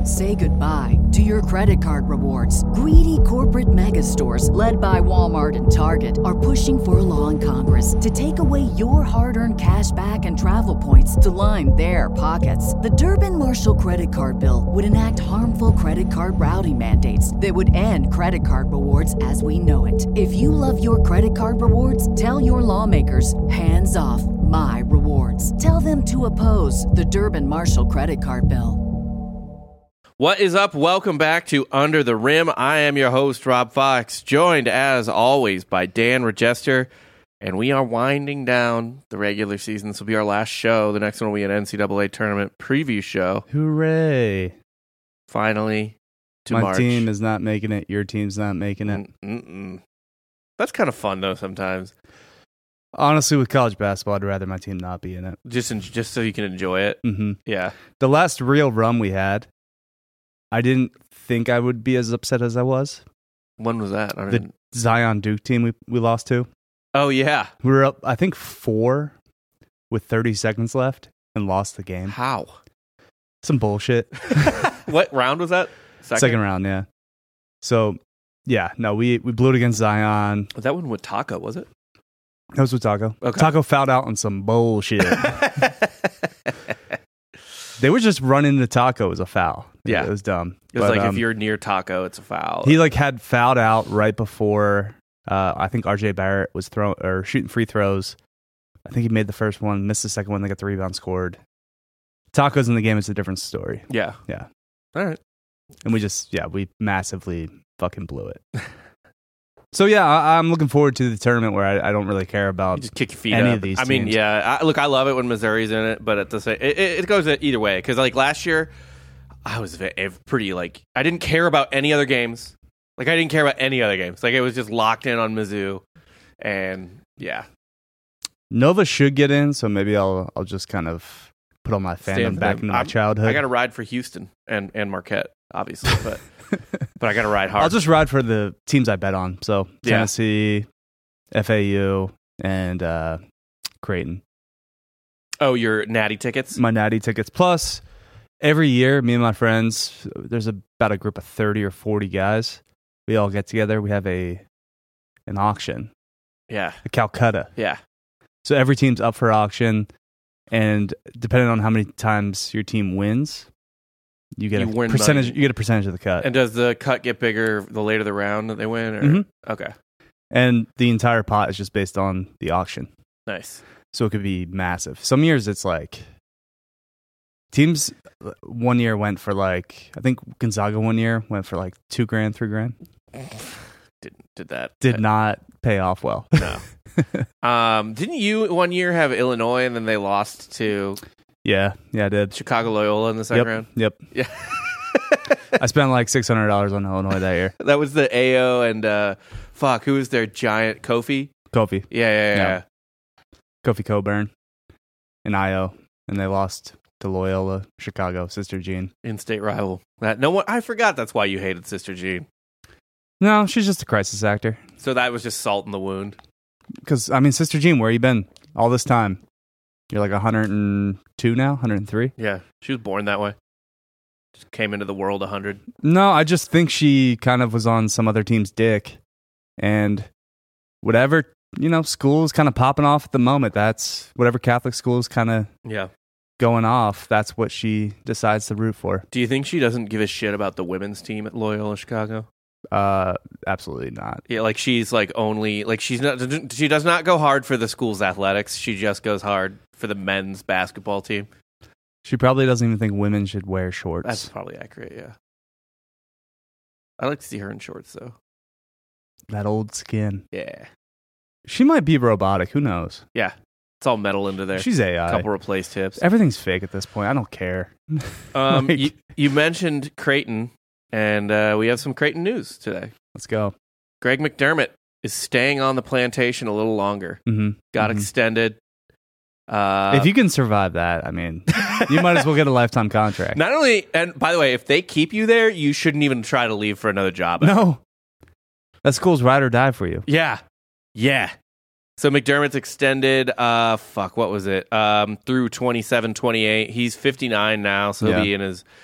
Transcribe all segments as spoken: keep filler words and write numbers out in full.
Say goodbye to your credit card rewards. Greedy corporate mega stores, led by Walmart and Target, are pushing for a law in Congress to take away your hard-earned cash back and travel points to line their pockets. The Durbin-Marshall credit card bill would enact harmful credit card routing mandates that would end credit card rewards as we know it. If you love your credit card rewards, tell your lawmakers, hands off my rewards. Tell them to oppose the Durbin-Marshall credit card bill. What is up? Welcome back to Under the Rim. I am your host, Rob Fox, joined as always by Dan Regester, and we are winding down the regular season. This will be our last show. The next one will be an N C double A tournament preview show. Hooray. Finally, to My March. team is not making it. Your team's not making it. Mm-mm. That's kind of fun, though, sometimes. Honestly, with college basketball, I'd rather my team not be in it. Just, in, just so you can enjoy it. Mm-hmm. Yeah. The last real run we had, I didn't think I would be as upset as I was. When was that? I The mean, Zion Duke team we, we lost to. oh, yeah. We were up, I think, four with thirty seconds left and lost the game. How? Some bullshit. What round was that? Second? Second round, yeah. So, yeah, no, we, we blew it against Zion. Was that one with Taco, was it? That was with Taco. Okay. Taco fouled out on some bullshit. They were just running the Taco as a foul. Yeah. It was dumb. It was But, like um, if you're near Taco, it's a foul. He like had fouled out right before uh, I think R J Barrett was throwing or shooting free throws. I think he made the first one, missed the second one, they got the rebound, scored. Taco's in the game, it's a different story. Yeah. Yeah. All right. And we just, yeah, we massively fucking blew it. So yeah, I, I'm looking forward to the tournament where I, I don't really care You about just kick your feet any up. of these I mean, teams. yeah. I, look, I love it when Missouri's in it, but at the same, it, it goes either way. Because like last year, I was ve- pretty like I didn't care about any other games. Like I didn't care about any other games. Like it was just locked in on Mizzou, and yeah, Nova should get in, so maybe I'll I'll just kind of put all my Stand fandom for back them. into my I'm- childhood. I got to ride for Houston and and Marquette, obviously, but but I got to ride hard. I'll just ride for the teams I bet on. So Yeah. Tennessee, F A U, and uh, Creighton. oh, your natty tickets. My natty tickets. Plus, every year, me and my friends, there's about a group of thirty or forty guys. We all get together. We have a an auction, Yeah, a Calcutta. yeah. So every team's up for auction, and depending on how many times your team wins, you get You a win percentage. money. You get a percentage of the cut. And does the cut get bigger the later the round that they win? Or? Mhm. Okay, And the entire pot is just based on the auction. nice. So it could be massive. Some years it's like teams one year went for like, I think Gonzaga one year went for like two grand, three grand. Did did that Did not pay off well. No. um, didn't you one year have Illinois and then they lost to Yeah, yeah, I did. Chicago Loyola in the second Yep, round? yep. Yeah. I spent like six hundred dollars on Illinois that year. That was the A O and uh, fuck, who was their giant Kofi? Kofi, Yeah, yeah, yeah. Yeah. Kofi Coburn, and I O, and they lost to Loyola, Chicago, Sister Jean. In-state rival. That no one. I forgot that's why you hated Sister Jean. No, she's just a crisis actor. So that was just salt in the wound. Because, I mean, Sister Jean, where you been all this time? You're like one hundred two now, one hundred three? Yeah, she was born that way. Just came into the world a hundred. No, I just think she kind of was on some other team's dick. And whatever, you know, school is kind of popping off at the moment. That's whatever Catholic school is kind of Yeah. going off. That's what she decides to root for. Do you think she doesn't give a shit about the women's team at Loyola Chicago? Uh, absolutely not. Yeah, like she's like only like she's not. She does not go hard for the school's athletics. She just goes hard for the men's basketball team. She probably doesn't even think women should wear shorts. That's probably accurate. Yeah, I like to see her in shorts though. That old skin. Yeah, She might be robotic. Who knows? yeah, it's all metal into there. She's A I. a couple replaced hips. Everything's fake at this point. I don't care. Um, Like- you, you mentioned Creighton, and uh, we have some Creighton news today. Let's go. Greg McDermott is staying on the plantation a little longer. Mm-hmm. Got extended. Uh, If you can survive that, I mean, you might as well get a lifetime contract. not only, and by the way, if they keep you there, you shouldn't even try to leave for another job. No. That school's ride or die for you. Yeah. Yeah. So McDermott's extended, uh, fuck, what was it? Um, through twenty-seven, twenty-eight. He's fifty-nine now, so he'll Yeah. be in his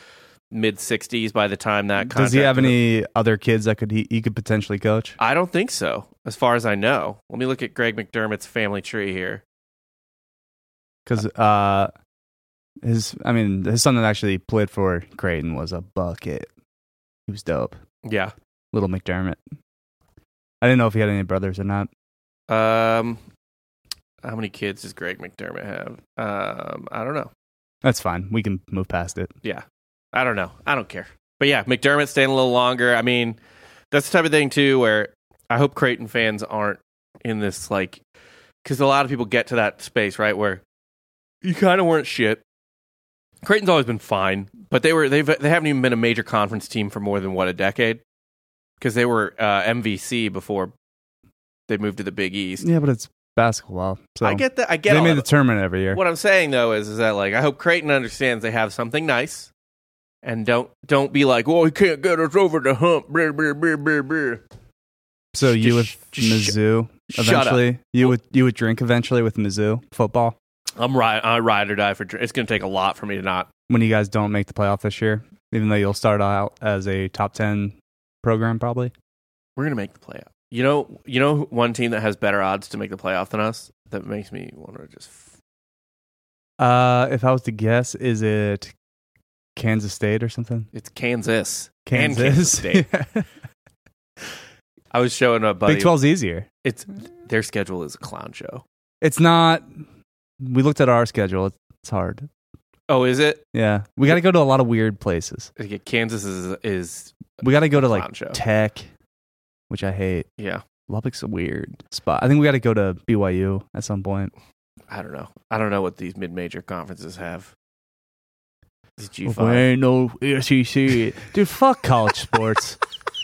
mid sixties by the time that contract. Does he have any other kids that could he, he could potentially coach? I don't think so, as far as I know. Let me look at Greg McDermott's family tree here. Because uh, his, I mean, his son that actually played for Creighton was a bucket. He was dope. Yeah. Little McDermott. I didn't know if he had any brothers or not. Um, how many kids does Greg McDermott have? Um, I don't know. That's fine. We can move past it. Yeah. I don't know. I don't care. But yeah, McDermott staying a little longer. I mean, that's the type of thing, too, where I hope Creighton fans aren't in this, like, because a lot of people get to that space, right, where you kind of weren't shit. Creighton's always been fine, but they were they've they haven't even been a major conference team for more than what, a decade, because they were uh, M V C before they moved to the Big East. Yeah, but it's basketball. So I get that. I get they all made of the it. tournament every year. What I'm saying though is is that like I hope Creighton understands they have something nice, and don't don't be like, well, he can't get us over the hump. Brr, brr, brr, brr, brr. So you with Just- just Mizzou shut eventually? up. You Well- would you would drink eventually with Mizzou football I'm ride I ride or die for. dr- It's going to take a lot for me to not. when you guys don't make the playoff this year, even though you'll start out as a top ten program probably. We're going to make the playoff. You know, you know, one team that has better odds to make the playoff than us. That makes me want to just. Uh, if I was to guess, is it Kansas State or something? It's Kansas. Kansas, And Kansas State. I was showing a buddy. Big twelve's easier. It's their schedule is a clown show. It's not. We looked at our schedule. It's hard. Oh, is it? Yeah, we got to go to a lot of weird places. Like, Kansas is is We got to go to Clown like show. Tech, which I hate. yeah. Lubbock's a weird spot. I think we got to go to B Y U at some point. I don't know. I don't know what these mid-major conferences have. These G Well, five. ain't no S E C. Dude, fuck college sports.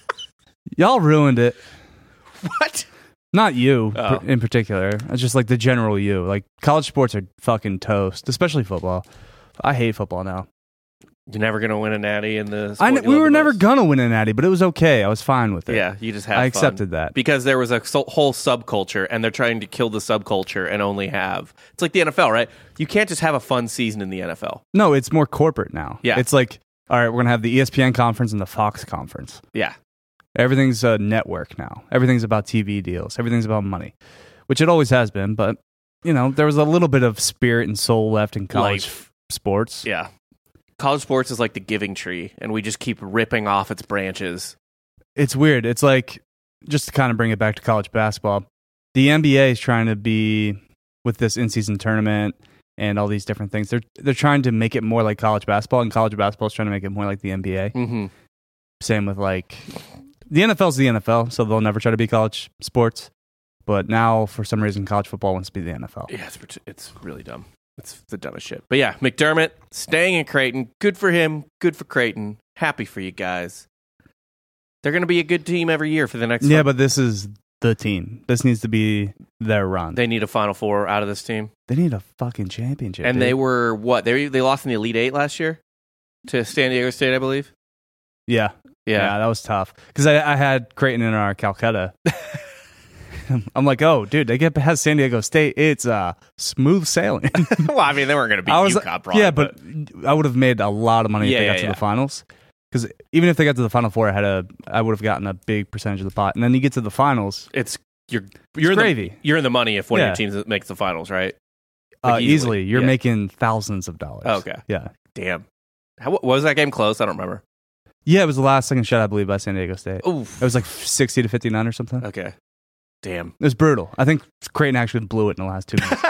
Y'all ruined it. What? Not you Oh. per- in particular. It's just like the general you. Like college sports are fucking toast, especially football. I hate football now. You're never gonna win a natty in the. I sport kn- you we love were the never most. gonna win a natty, but it was okay. I was fine with it. Yeah, you just have. I fun. accepted that. Because there was a so- whole subculture, and they're trying to kill the subculture and only have. It's like the N F L, right? You can't just have a fun season in the N F L. No, it's more corporate now. Yeah. It's like, all right, we're gonna have the E S P N conference and the Fox conference. Yeah, Everything's a network now. Everything's about T V deals. Everything's about money, which it always has been. But you know, there was a little bit of spirit and soul left in college Life. sports. yeah. College sports is like the giving tree, and we just keep ripping off its branches. It's weird. It's like, just to kind of bring it back to college basketball, the N B A is trying to be with this in-season tournament and all these different things. They're they're trying to make it more like college basketball, and college basketball is trying to make it more like the N B A. Mm-hmm. Same with like the N F L is the N F L, so they'll never try to be college sports. But now, for some reason, college football wants to be the N F L. Yeah, it's it's really dumb. It's the dumbest shit. But yeah, McDermott staying in Creighton. Good for him. Good for Creighton. Happy for you guys. They're going to be a good team every year for the next. Yeah, one. but this is the team. This needs to be their run. They, They need a Final Four out of this team. need a fucking championship. And dude. they were what? They they lost in the Elite Eight last year to San Diego State, I believe. yeah, Yeah. yeah, that was tough because I, I had Creighton in our Calcutta. I'm like, oh, dude, they get past San Diego State. It's uh, smooth sailing. Well, I mean, they weren't going to beat I was, UConn, probably, yeah, but, I would have made a lot of money Yeah, if they yeah, got to yeah. the finals. Because even if they got to the Final Four, I had a, I would have gotten a big percentage of the pot. And then you get to the finals, it's you're you're in gravy. the, you're in the money if one Yeah. of your teams makes the finals, right? uh, Like, easily. easily. You're Yeah. making thousands of dollars. Oh, okay. Yeah, Damn. How what was that game close? I don't remember. yeah. It was the last second shot, I believe, by San Diego State. Oof. It was like sixty to fifty-nine or something. Okay. Damn. It was brutal. I think Creighton actually blew it in the last two minutes.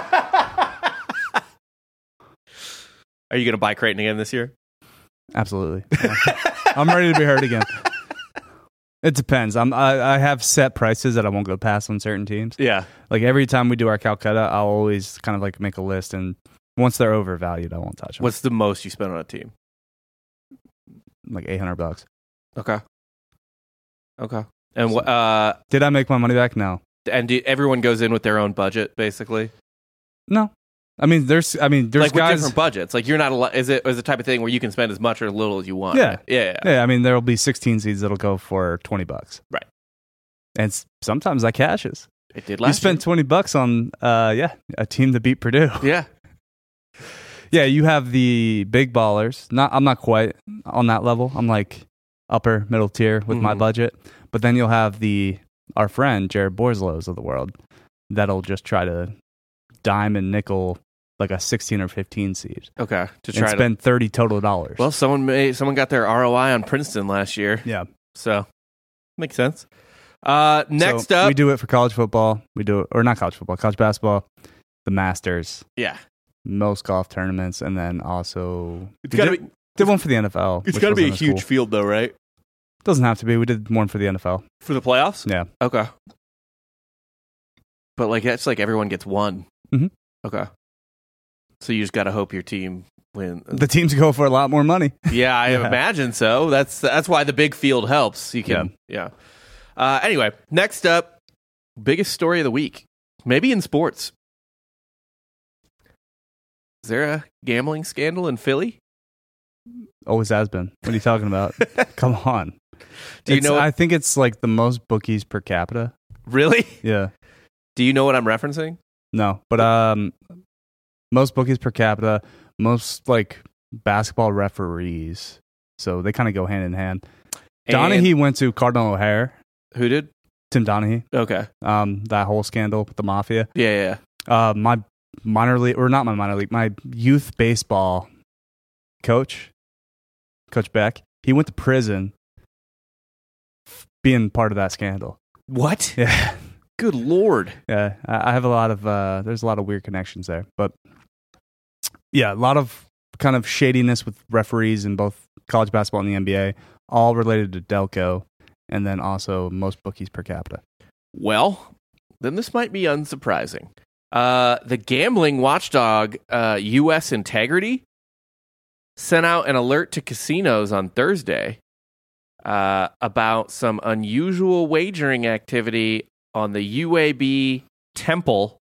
Are you going to buy Creighton again this year? Absolutely. Yeah. I'm ready to be hurt again. It depends. I'm, I, I have set prices that I won't go past on certain teams. Yeah. Like every time we do our Calcutta, I'll always kind of like make a list, and once they're overvalued, I won't touch them. What's the most you spend on a team? Like eight hundred bucks. Okay. Okay. And what? Uh, Did I make my money back? No. and do, everyone goes in with their own budget, basically. No. I mean, there's. I mean, there's Like with guys. different budgets. Like you're not. Al- is it is the type of thing where you can spend as much or as little as you want? Yeah. right? Yeah. Yeah. Yeah, I mean, there will be sixteen seeds that'll go for twenty bucks. Right. And s- sometimes that cashes. It did You last spent twenty bucks on, uh, yeah, a team to beat Purdue. year. Yeah. Yeah, you have the big ballers. Not, I'm not quite on that level. I'm like upper middle tier with mm-hmm. my budget. But then you'll have the our friend Jared Borslows of the world that'll just try to dime and nickel like a sixteen or fifteen seed. Okay, to try and spend to, thirty total dollars. Well, someone made, someone got their R O I on Princeton last year. Yeah, so makes sense. Uh, next so up, we do it for college football. We do it, or not college football, college basketball, the Masters. Yeah, most golf tournaments, and then also it's got to be did one for the N F L. It's got to be a huge cool. field, though, right? Doesn't have to be. We did one for the N F L for the playoffs. Yeah. Okay. But like that's like everyone gets one. Mm-hmm. Okay. So you just got to hope your team wins. The teams go for a lot more money. Yeah, I yeah. imagine so. That's that's why the big field helps. You can, yeah. yeah. Uh, anyway, next up, biggest story of the week, maybe in sports. Is there a gambling scandal in Philly? Always has been. What are you talking about? Come on. Do you it's, know? What, I think it's like the most bookies per capita. Really? Yeah. Do you know what I'm referencing? No, but um, most bookies per capita, most like basketball referees. So they kind of go hand in hand. And Donahue went to Cardinal O'Hare. Who did? Tim Donahue. Okay. Um, that whole scandal with the mafia. Yeah, yeah. Uh, my minor league, or not my minor league, my youth baseball coach, Coach Beck, he went to prison being part of that scandal. What? Yeah. Good Lord. Yeah, I have a lot of, uh, there's a lot of weird connections there. But yeah, a lot of kind of shadiness with referees in both college basketball and the N B A, all related to Delco, and then also most bookies per capita. Well, then this might be unsurprising. Uh, the gambling watchdog, uh, U S Integrity, sent out an alert to casinos on Thursday uh, about some unusual wagering activity on the U A B Temple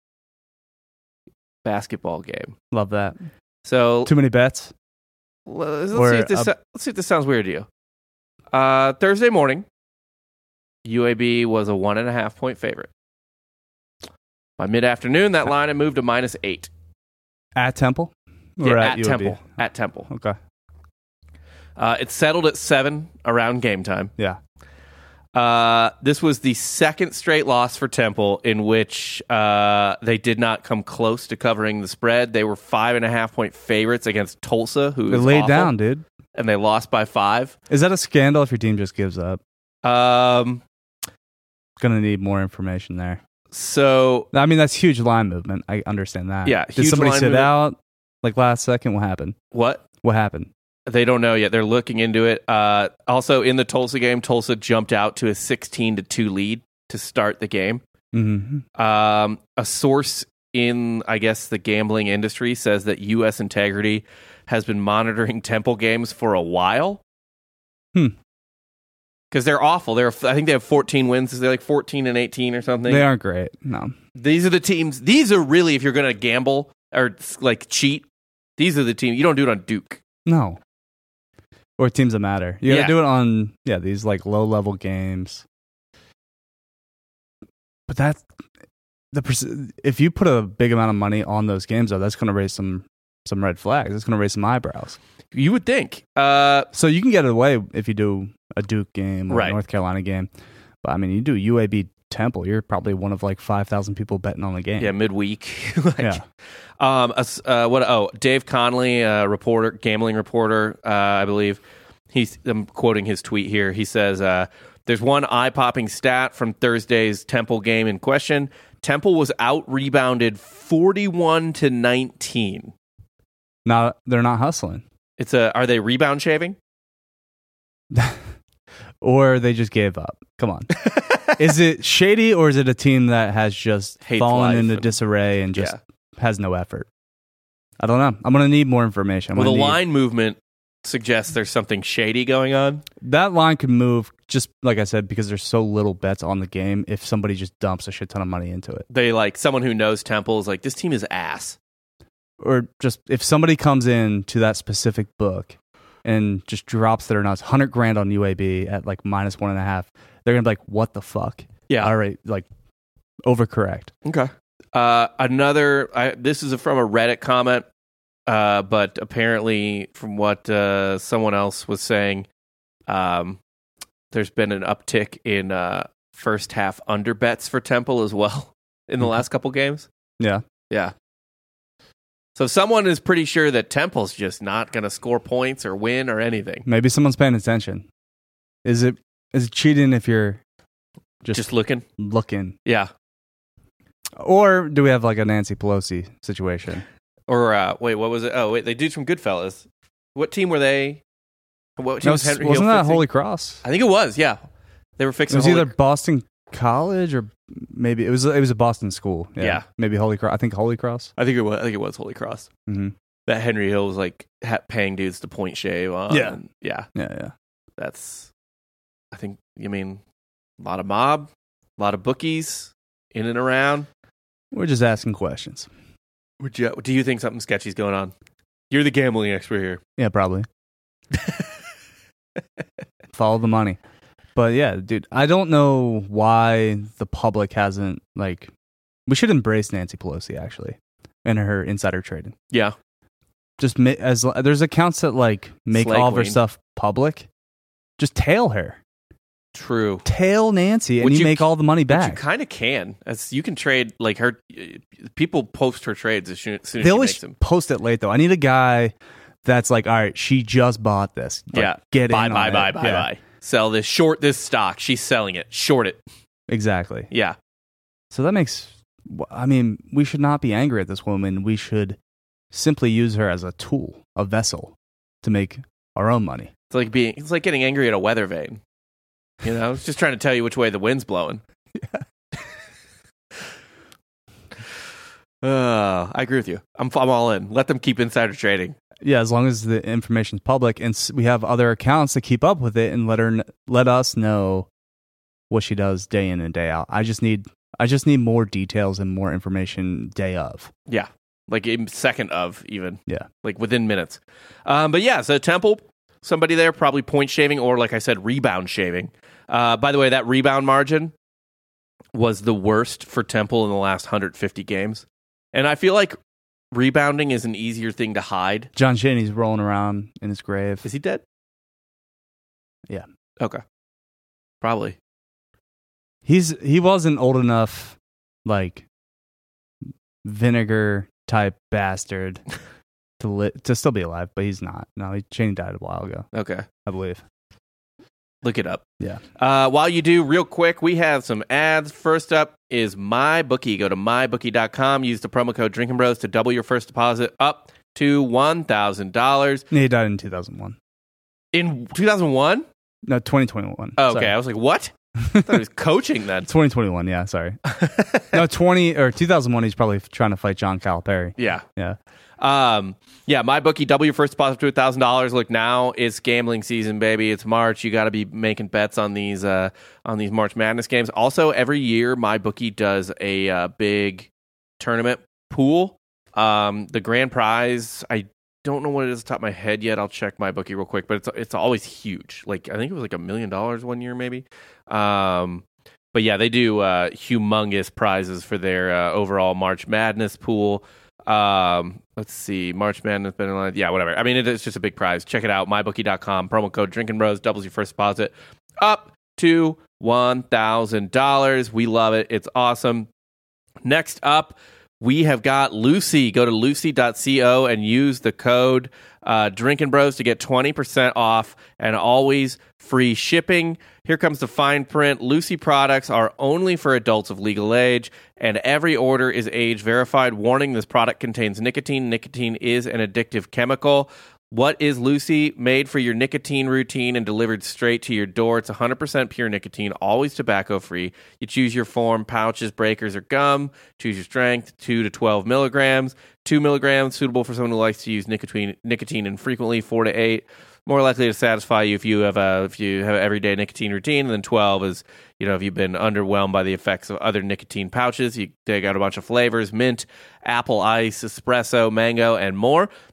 basketball game. Love that. So too many bets. Let's, let's, see, if this, uh, let's see if this sounds weird to you. Uh, Thursday morning, U A B was a one and a half point favorite. By mid-afternoon, that line had moved to minus eight. At Temple? Or yeah, at, at Temple. At Temple. Okay. Uh, it settled at seven around game time. Yeah. Uh, this was the second straight loss for Temple in which uh, they did not come close to covering the spread. They were five and a half point favorites against Tulsa, who they is laid awful, down, dude, and they lost by five. Is that a scandal if your team just gives up? Um, gonna need more information there. So I mean, that's huge line movement. I understand that. Yeah. Did somebody sit movement. out like last second? What happened? What? What happened? They don't know yet. They're looking into it. Uh, also, in the Tulsa game, Tulsa jumped out to a sixteen to two lead to start the game. Mm-hmm. Um, a source in, I guess, the gambling industry says that U S Integrity has been monitoring Temple games for a while. Hmm. Because they're awful. They're, I think they have fourteen wins. They're like fourteen and eighteen or something. They aren't great. No. These are the teams. These are really, if you're going to gamble or like cheat, these are the teams. You don't do it on Duke. No. Or teams that matter. You got to Yeah. do it on, yeah, these like low level games. But that's, the perc- if you put a big amount of money on those games, though, that's going to raise some some red flags. It's going to raise some eyebrows. You would think. Uh, So you can get it away if you do a Duke game or Right. a North Carolina game. But I mean, you do U A B Temple, you're probably one of like five thousand people betting on the game. yeah, midweek. like, Yeah. Um. Uh, what? Oh, Dave Conley, uh, reporter, gambling reporter, uh, I believe. He's. I'm quoting his tweet here. He says, uh, "There's one eye-popping stat from Thursday's Temple game in question. Temple was out-rebounded forty-one to nineteen. Not, they're not hustling. It's a. Are they rebound shaving? Or they just gave up. Come on. Is it shady, or is it a team that has just Hates fallen life into and- disarray and just Yeah. has no effort? I don't know. I'm going to need more information. I'm Well, the gonna need- line movement suggests there's something shady going on. that line could move, just like I said, because there's so little bets on the game if somebody just dumps a shit ton of money into it. They like someone who knows Temple is like, this team is ass. Or just if somebody comes in to that specific book and just drops their nuts, one hundred grand on U A B at like minus one and a half, they're going to be like, what the fuck? Yeah. All right, like overcorrect. Okay. Uh, another. I, this is from a Reddit comment. Uh, but apparently, from what uh, someone else was saying, um, there's been an uptick in uh, first half under bets for Temple as well in the last couple games. Yeah. Yeah. So someone is pretty sure that Temple's just not going to score points or win or anything. Maybe someone's paying attention. Is it is it cheating if you're just, Just looking? looking? Yeah. Or do we have like a Nancy Pelosi situation? Or, uh, wait, what was it? Oh, wait, the dudes from Goodfellas. What team were they? What team No, was Henry wasn't Hill that fixing? Holy Cross? I think it was, yeah. They were It fixing was Holy... either Boston College or maybe it was it was a Boston school. Yeah, Yeah. maybe Holy Cross. I think Holy Cross. I think it was, I think it was Holy Cross. Mm-hmm. That Henry Hill was like ha- paying dudes to point shave on. Yeah. And yeah. Yeah, yeah. That's, I think, you mean, a lot of mob, a lot of bookies in and around. We're just asking questions. Would you, do you think something sketchy's going on? You're the gambling expert here. Yeah, probably. Follow the money. But yeah, dude, I don't know why the public hasn't, like, we should embrace Nancy Pelosi, actually, and her insider trading. Yeah. Just ma- as there's accounts that, like, make Slay all of her queen. stuff public. Just tail her. True. Tail Nancy, and Which you, you make c- all the money But you back. kind of can. As you can trade, like, her, people post her trades as soon as, soon as They she always makes them. post it late, though. I need a guy that's like, all right, she just bought this. Like, Yeah. get buy, in buy, on buy, it. buy, Yeah, buy. Sell this, short this stock. She's selling it. Short it. Exactly. Yeah. So that makes, I mean, we should not be angry at this woman. We should simply use her as a tool, a vessel to make our own money. It's like being, it's like getting angry at a weather vane. You know, it's just trying to tell you which way the wind's blowing. Uh, I agree with you. I'm, I'm all in. Let them keep insider trading. Yeah, as long as the information's public and s- we have other accounts to keep up with it and let her kn- let us know what she does day in and day out. I just need I just need more details and more information day of. Yeah. Like a second of even. Yeah. Like within minutes. Um, but yeah, so Temple, somebody there, probably point shaving or, like I said, rebound shaving. Uh, by the way, that rebound margin was the worst for Temple in the last one hundred fifty games. And I feel like rebounding is an easier thing to hide. John Chaney's rolling around in his grave. Is he dead? Yeah. Okay. Probably. He's he wasn't old enough, like vinegar type bastard to li- to still be alive, but he's not. No, he, Chaney died a while ago, Okay. I believe. Look it up. Yeah. Uh, while you do, real quick, we have some ads. First up is MyBookie. Go to my bookie dot com. Use the promo code Drinking Bros to double your first deposit up to one thousand dollars. He died in two thousand one. In two thousand one? No, twenty twenty-one. Oh, okay. Sorry. I was like, what? I thought he was coaching then. twenty twenty-one, yeah, sorry. No, twenty or two thousand one, he's probably trying to fight John Calipari. Yeah. Yeah. Um, yeah, MyBookie, double your first deposit to one thousand dollars. Look, now it's gambling season, baby. It's March. You got to be making bets on these uh, on these March Madness games. Also, every year, MyBookie does a uh, big tournament pool. Um, the grand prize, I don't know what it is off the top of my head yet. I'll check MyBookie real quick, but it's it's always huge. Like, I think it was like a million dollars one year, maybe. Um, but yeah, they do uh, humongous prizes for their uh, overall March Madness pool. Um, let's see, March Madness, been in line. Yeah, whatever. I mean, it, it's just a big prize. Check it out, my bookie dot com. Promo code Drinking Bros doubles your first deposit up to one thousand dollars. We love it. It's awesome. Next up, we have got Lucy. Go to lucy dot co and use the code uh, Drinking Bros to get twenty percent off and always free shipping. Here comes the fine print. Lucy products are only for adults of legal age, and every order is age verified. Warning, this product contains nicotine. Nicotine is an addictive chemical. What is Lucy? Made for your nicotine routine and delivered straight to your door. It's one hundred percent pure nicotine, always tobacco-free. You choose your form, pouches, breakers, or gum. Choose your strength, two to twelve milligrams. two milligrams, suitable for someone who likes to use nicotine nicotine infrequently, four to eight. More likely to satisfy you if you have a if you have an everyday nicotine routine. And then twelve is, you know, if you've been underwhelmed by the effects of other nicotine pouches. You take out a bunch of flavors: mint, apple ice, espresso, mango, and more.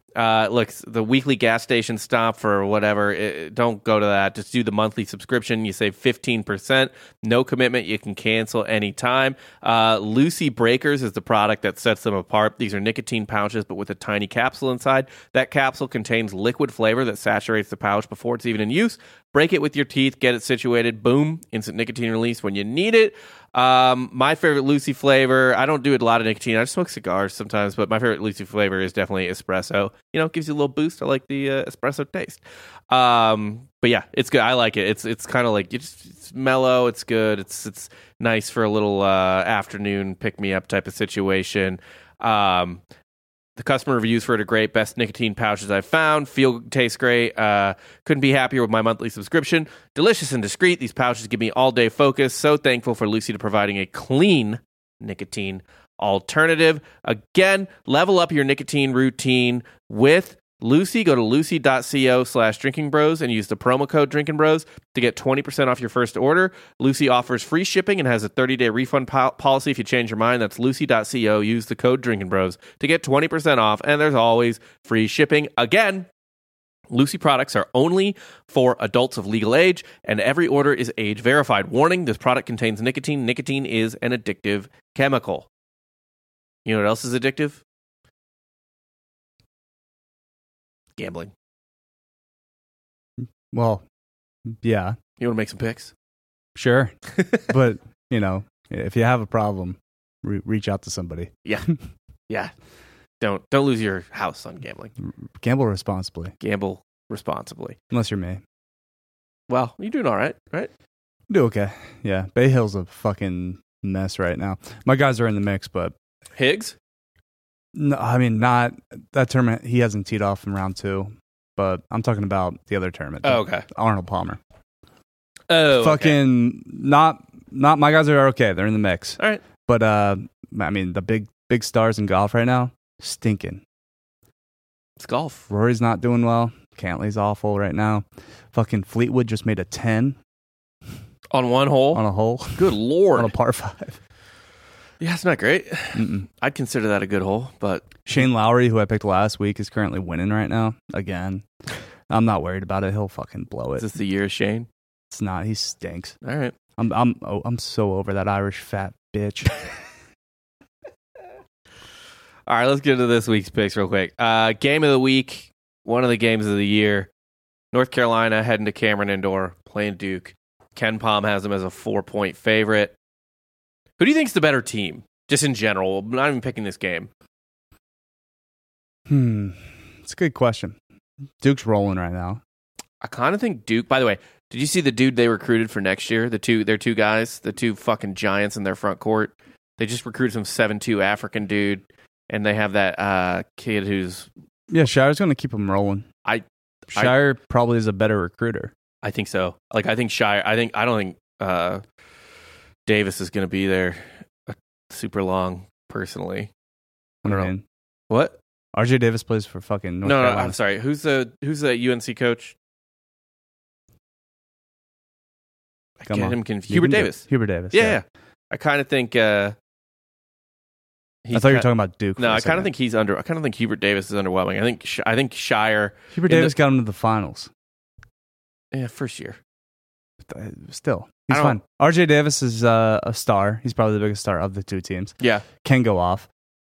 Uh, look, the weekly gas station stop for whatever, it, don't go to that. Just do the monthly subscription. You save fifteen percent. No commitment. You can cancel anytime. Uh, Lucy Breakers is the product that sets them apart. These are nicotine pouches, but with a tiny capsule inside. That capsule contains liquid flavor that saturates the pouch before it's even in use. Break it with your teeth. Get it situated. Boom. Instant nicotine release when you need it. Um, my favorite Lucy flavor, I don't do a lot of nicotine. I smoke cigars sometimes, but my favorite Lucy flavor is definitely espresso. You know, it gives you a little boost. I like the uh, espresso taste. Um, but yeah, it's good. I like it. It's it's kind of like you just it's mellow. It's good. It's it's nice for a little uh, afternoon pick me up type of situation. Um, The customer reviews for it are great. Best nicotine pouches I've found. Feel tastes great. Uh, couldn't be happier with my monthly subscription. Delicious and discreet. These pouches give me all day focus. So thankful for Lucy to providing a clean nicotine alternative. Again, level up your nicotine routine with Lucy. Go to lucy.co slash drinking bros and use the promo code drinking bros to get twenty percent off your first order. Lucy offers free shipping and has a thirty day refund po- policy if you change your mind. That's lucy.co. Use the code drinking bros to get twenty percent off, and there's always free shipping. Again, Lucy products are only for adults of legal age, and every order is age verified. Warning, this product contains nicotine. Nicotine is an addictive chemical. You know what else is addictive? Gambling. Well, yeah, You want to make some picks? sure. But, you know, if you have a problem, re- reach out to somebody. Yeah. Yeah. Don't don't lose your house on gambling. Gamble responsibly, Gamble responsibly. unless you're me. Well, you're doing all right, right? Do okay. Yeah, Bay Hill's a fucking mess right now. My guys are in the mix, but Higgs? no, I mean, not that tournament. He hasn't teed off in round two, but I'm talking about the other tournament. Oh, okay. Arnold Palmer. Oh, fucking okay. not not my guys are okay. They're in the mix. All right. But uh, I mean, the big big stars in golf right now stinking. It's golf. Rory's not doing well. Cantley's awful right now. Fucking Fleetwood just made a ten On one hole? on a hole. Good Lord. On a par five. Yeah, it's not great. Mm-mm. I'd consider that a good hole, but Shane Lowry, who I picked last week, is currently winning right now. Again, I'm not worried about it. He'll fucking blow is it. this the year of Shane? It's not. He stinks. All right. I'm I'm oh, I'm so over that Irish fat bitch. All right, let's get into this week's picks real quick. Uh, game of the week, one of the games of the year. North Carolina heading to Cameron Indoor, playing Duke. Ken Palm has them as a four-point favorite. Who do you think is the better team, just in general? I'm not even picking this game. Hmm, it's a good question. Duke's rolling right now. I kind of think Duke, by the way, did you see the dude they recruited for next year? The two, their two guys, the two fucking giants in their front court. They just recruited some seven two African dude, and they have that uh, kid who's... Yeah, Shire's going to keep him rolling. I, Shire I, probably is a better recruiter. I think so. Like, I think Shire, I think, I don't think uh, Davis is going to be there super long, personally. I don't I mean, know. What? R J Davis plays for fucking North no, Carolina. No, I'm sorry. Who's the who's the U N C coach? I Come get on. him confused. You Hubert can do it. Davis. Hubert Davis. Yeah, Yeah. yeah. I kind of think. Uh, I thought you were talking about Duke. No, for a I kind second. of think he's under. I kind of think Hubert Davis is underwhelming. I think. Sh- I think Shire. Hubert in Davis the- got him to the finals. Yeah, first year. Uh, Still, I he's don't- fine. R J Davis is uh, a star. He's probably the biggest star of the two teams. Yeah, Can go off.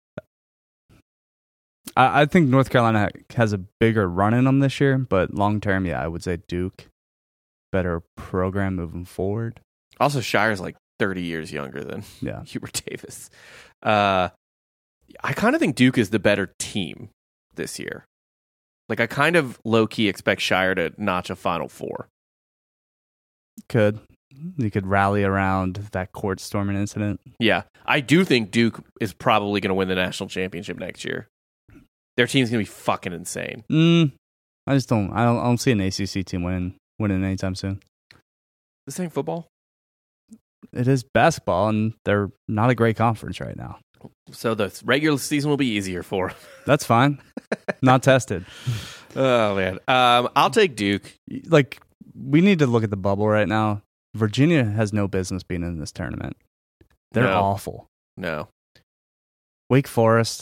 I, I think North Carolina has a bigger run in them this year, but long term, yeah, I would say Duke. Better program moving forward. also Shire's like thirty years younger than Yeah. Hubert Davis. Uh, I kind of think Duke is the better team this year. Like, I kind of low key expect Shire to notch a Final Four. Could. You could rally around that court storming incident. Yeah, I do think Duke is probably going to win the national championship next year. Their team's going to be fucking insane. Mm, I just don't. I don't. I don't see an A C C team winning winning anytime soon. This ain't football. It is basketball, and they're not a great conference right now. So the regular season will be easier for them. That's fine. Not tested. Oh, man. Um, I'll take Duke. Like, we need to look at the bubble right now. Virginia has no business being in this tournament. They're No. awful. No. Wake Forest,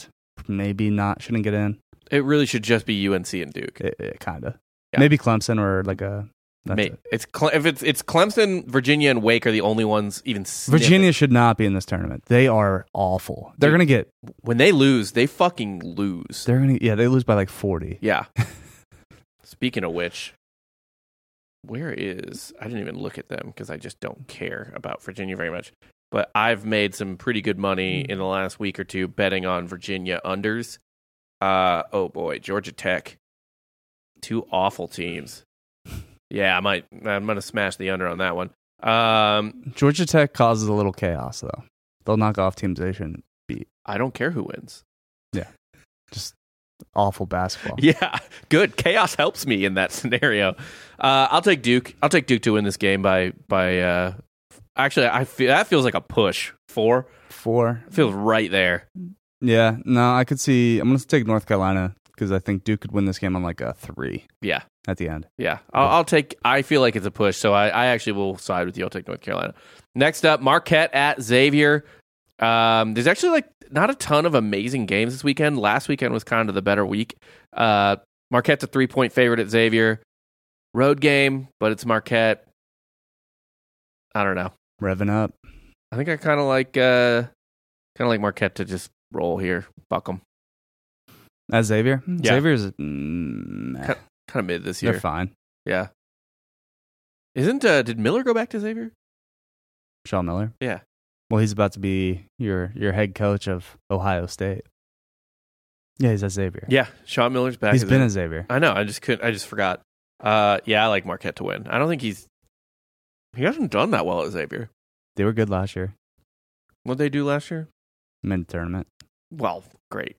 maybe not shouldn't get in. It really should just be U N C and Duke. It, it kind of. Yeah. Maybe Clemson or like a. That's May, it. it's Cle- if it's it's Clemson, Virginia, and Wake are the only ones even. Virginia sniffing. should not be in this tournament. They are awful. They're Dude. gonna get. When they lose, they fucking lose. They're gonna. Yeah, they lose by like forty. Yeah. Speaking of which, where is I didn't even look at them because I just don't care about Virginia very much. But I've made some pretty good money in the last week or two betting on Virginia unders. Uh oh boy, Georgia Tech, two awful teams. Yeah, I might. I'm gonna smash the under on that one. Um, Georgia Tech causes a little chaos though. They'll knock off teams they shouldn't beat. I don't care who wins. Yeah, just awful basketball. Yeah, good. Chaos helps me in that scenario. Uh, I'll take Duke. I'll take Duke to win this game by by. Uh, actually, I feel that feels like a push. Four, Four feels right there. Yeah, no, I could see. I'm gonna take North Carolina because I think Duke could win this game on like a three. Yeah. At the end. Yeah, I'll, I'll take. I feel like it's a push, so I, I actually will side with you. I'll take North Carolina. Next up, Marquette at Xavier. Um, there's actually like not a ton of amazing games this weekend. Last weekend was kind of the better week. Uh, Marquette's a three point favorite at Xavier. Road game, but it's Marquette. I don't know. Revving up. I think I kind of like uh, kind of like Marquette to just roll here, buck them. At Xavier, Yeah. Xavier's mm, meh. Kind of mid this year. They're fine. Yeah. Isn't uh, did Miller go back to Xavier? Sean Miller. Yeah. Well, he's about to be your your head coach of Ohio State. Yeah, he's at Xavier. Yeah, Sean Miller's back. He's at been Xavier. at Xavier. I know. I just couldn't. I just forgot. Uh, yeah, I like Marquette to win. I don't think he's. He hasn't done that well at Xavier. They were good last year. What did they do last year? Mid tournament. Well, great.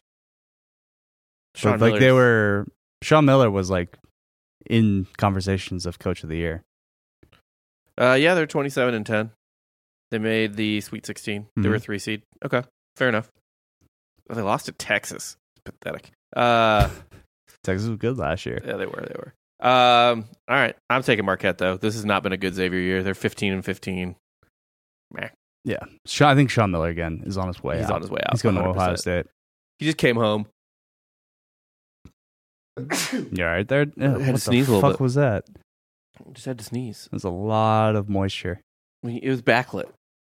But like they were. Sean Miller was like in conversations of coach of the year. Uh, yeah, they're twenty-seven and ten. They made the Sweet Sixteen. They Mhm. were a three seed. Okay, fair enough. Oh, they lost to Texas. Pathetic. Uh, Texas was good last year. yeah, they were. They were. Um, all right, I'm taking Marquette though. This has not been a good Xavier year. They're fifteen and fifteen. Meh. Yeah, Sean, I think Sean Miller again is on his way He's out. on his way out. He's going to one hundred percent. Ohio State. He just came home. You all right there? Yeah, I had to what sneeze a the little fuck bit. was that? Just had to sneeze. There's a lot of moisture. I mean, it was backlit.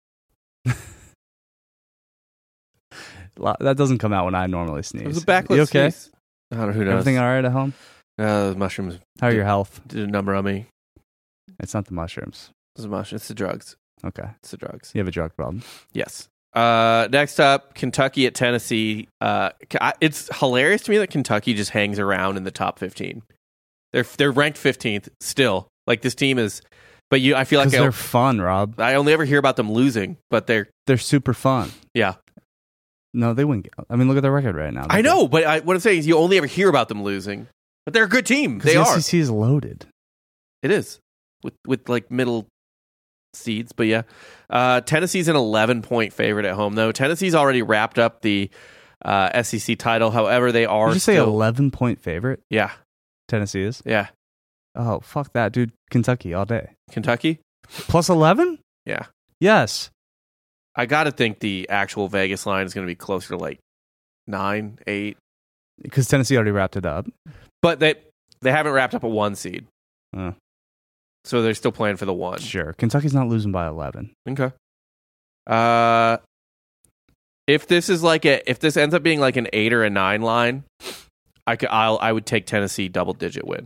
Lot- That doesn't come out when I normally sneeze. It was a backlit You okay? sneeze. I don't know who knows. Everything all right at home? Uh, the mushrooms How are your health? did a number on me. It's not the mushrooms. It's the mush. It's the drugs. Okay. It's the drugs. You have a drug problem. Yes. Uh, next up, Kentucky at Tennessee. Uh, I- it's hilarious to me that Kentucky just hangs around in the top fifteen. They're they're ranked fifteenth still. Like this team is, but you, I feel like Because I, they're fun, Rob. I only ever hear about them losing, but they're They're super fun. yeah. No, they wouldn't get. I mean, look at their record right now. I know, but I, what I'm saying is you only ever hear about them losing, but they're a good team. They the are. S E C is loaded. It is with with like middle seeds, but yeah, uh, Tennessee's an eleven point favorite at home though. Tennessee's already wrapped up the uh, S E C title. However, they are Did you say still, eleven point favorite? yeah, Tennessee is. yeah. Oh, fuck that, dude. Kentucky all day. Kentucky, Plus eleven? yeah. Yes. I got to think the actual Vegas line is going to be closer to like nine, eight, Because Tennessee already wrapped it up. but they they haven't wrapped up a one seed, Uh, so they're still playing for the one. sure. Kentucky's not losing by eleven. Okay. Uh, if this is like a, if this ends up being like an eight or a nine line, I could, I'll, I would take Tennessee double digit win.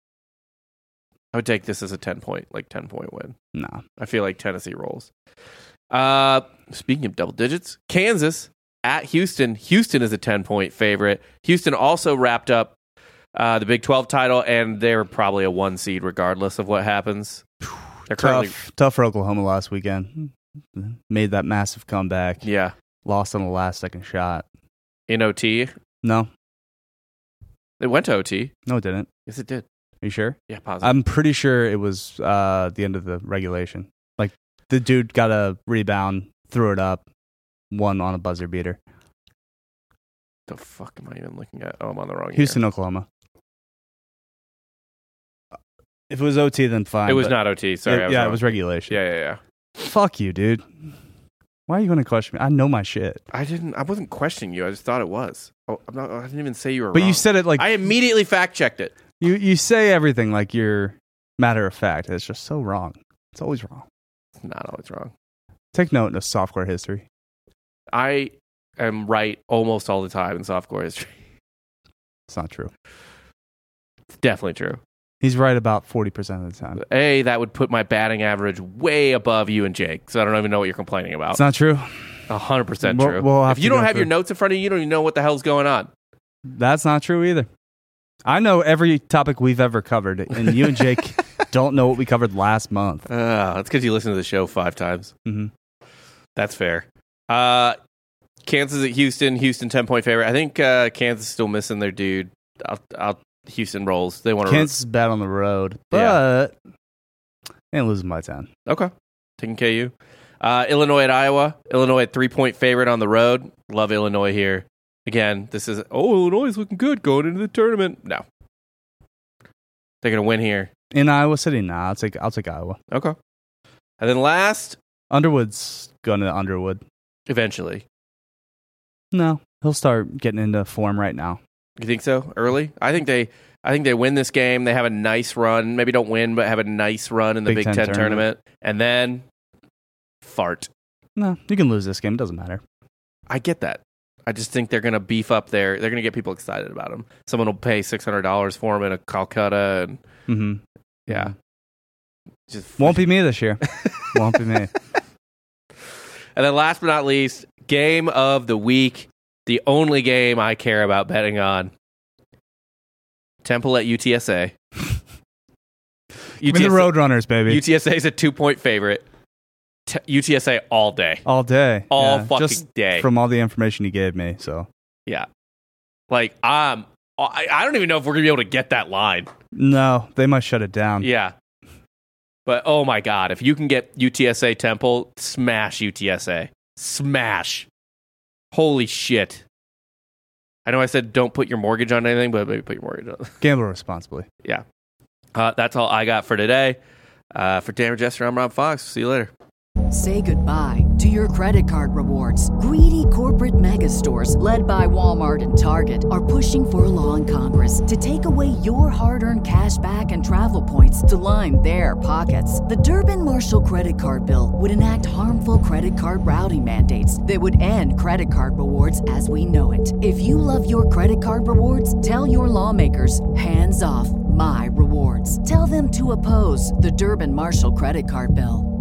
I would take this as a ten point, like ten point win. No. I feel like Tennessee rolls. Uh, speaking of double digits, Kansas at Houston. Houston is a ten point favorite. Houston also wrapped up uh, the Big twelve title, and they're probably a one seed regardless of what happens. They're currently, Tough, tough for Oklahoma last weekend. Made that massive comeback. yeah, Lost on the last second shot. in O T. No. It went to O T. No, it didn't. Yes, it did. Are you sure? Yeah, positive. I'm pretty sure it was uh, the end of the regulation. Like, the dude got a rebound, threw it up, won on a buzzer beater. the fuck am I even looking at? Oh, I'm on the wrong. Houston, year. Oklahoma. If it was O T, then fine. It was but not O T. Sorry. it- I was yeah, wrong. it was regulation. Yeah, yeah, yeah. Fuck you, dude. Why are you going to question me? I know my shit. I didn't. I wasn't questioning you. I just thought it was. Oh, I'm not, I didn't even say you were But wrong. you said it like I immediately fact checked it. you. You say everything like you're matter of fact. It's just so wrong. It's always wrong. It's not always wrong. Take note of software history. I am right almost all the time in software history. It's not true. It's definitely true. He's right about forty percent of the time. A, that would put my batting average way above you and Jake, so I don't even know what you're complaining about. It's not true. one hundred percent We'll- true. we'll have if you to don't go have your through- notes in front of you, you don't even know what the hell's going on. That's not true either. I know every topic we've ever covered, and you and Jake don't know what we covered last month. Uh, that's because you listened to the show five times. Mm-hmm. That's fair. Uh, Kansas at Houston. Houston ten-point favorite. I think uh, Kansas is still missing their dude. I'll, I'll, Houston rolls. They want to. Kansas is bad on the road, but they ain't losing by ten. Okay. Taking K U. Uh, Illinois at Iowa. Illinois at three-point favorite on the road. Love Illinois here. Again, this is, oh, Illinois is looking good going into the tournament. No. They're going to win here. In Iowa City, nah, I'll take, I'll take Iowa. Okay. And then last, Underwood's going to Underwood. eventually. No, he'll start getting into form right now. You think so? Early? I think they I think they win this game. They have a nice run. Maybe don't win, but have a nice run in the Big, Big Ten, Ten tournament. And then fart. No, you can lose this game. It doesn't matter. I get that. I just think they're going to beef up there. They're going to get people excited about them. Someone will pay six hundred dollars for them in a Calcutta. And Mm-hmm. yeah. Just Won't be me this year. Won't be me. And then last but not least, game of the week. The only game I care about betting on. Temple at U T S A. Give me the Roadrunners, baby. U T S A is a two-point favorite. T- U T S A all day. all day. All Yeah, fucking just day. From all the information you gave me, so. Yeah. Like, um, I, I don't even know if we're going to be able to get that line. No, they might shut it down. Yeah. But, oh my God, if you can get U T S A Temple, smash U T S A. Smash. Holy shit. I know I said don't put your mortgage on anything, but maybe put your mortgage on. Gamble responsibly. Yeah. Uh, that's all I got for today. Uh, for Dan Jester, I'm Rob Fox. See you later. Say goodbye to your credit card rewards. Greedy corporate mega stores, led by Walmart and Target, are pushing for a law in Congress to take away your hard-earned cash back and travel points to line their pockets. The Durbin-Marshall credit card bill would enact harmful credit card routing mandates that would end credit card rewards as we know it. If you love your credit card rewards, tell your lawmakers, hands off my rewards. Tell them to oppose the Durbin-Marshall credit card bill.